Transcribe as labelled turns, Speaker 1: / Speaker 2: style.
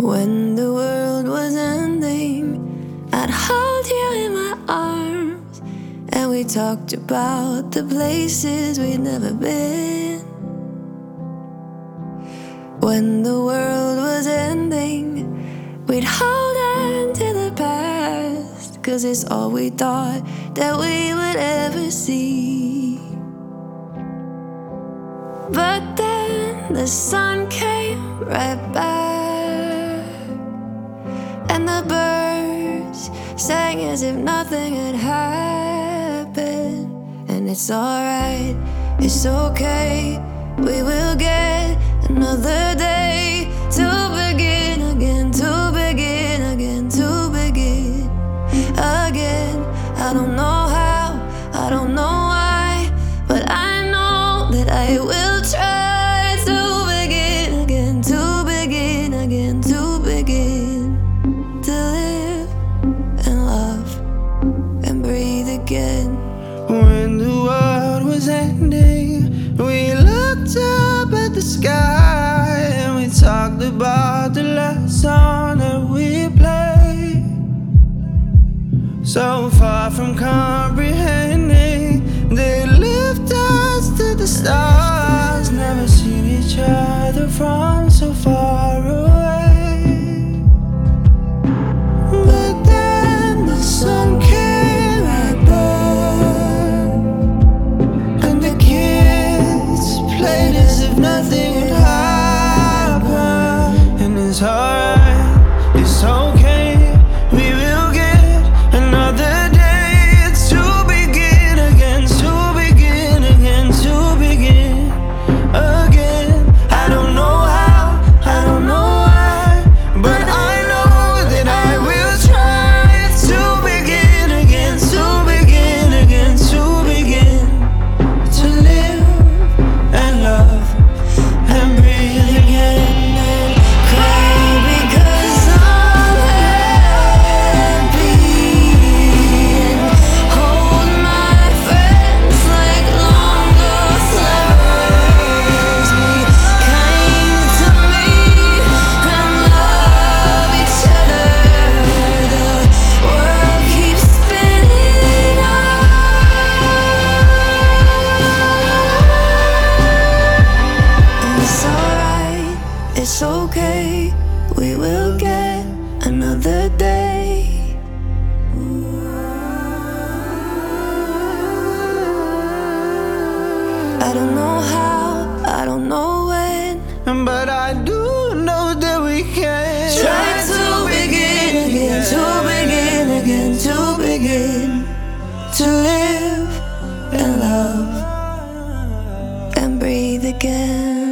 Speaker 1: When the world was ending, I'd hold you in my arms, and we talked about the places we'd never been. When the world was ending, we'd hold on to the past, 'cause it's all we thought that we would ever see. But then the sun came right back, and the birds sang as if nothing had happened. And it's alright, it's okay, we will get another day to begin again, to begin again, to begin again. I don't know how, I don't know why, but I know that I will try to begin again, to begin again, to begin to live and love and breathe again.
Speaker 2: When the world was ending, we looked up at the sky and we talked about the last song that we played. So far from comprehending, they lift us to the stars. Never seen each other from so far away. But then the sun came right back, and the kids played as if nothing had happened. And it's alright, it's okay, we will get another day to begin again, to begin again, to begin again. I don't know how, I don't know why, but I know that I will try to begin again, to begin again, to begin to live and love and breathe again.
Speaker 1: And cry because I'm happy, and hold my friends like long lost lovers. Be kind to me and love each other. The world keeps spinning on. It's alright, it's okay, we will get another day. I don't know how, I don't know when,
Speaker 2: But I do know that we can
Speaker 1: try to begin again, to begin again, to begin to live and love and breathe again.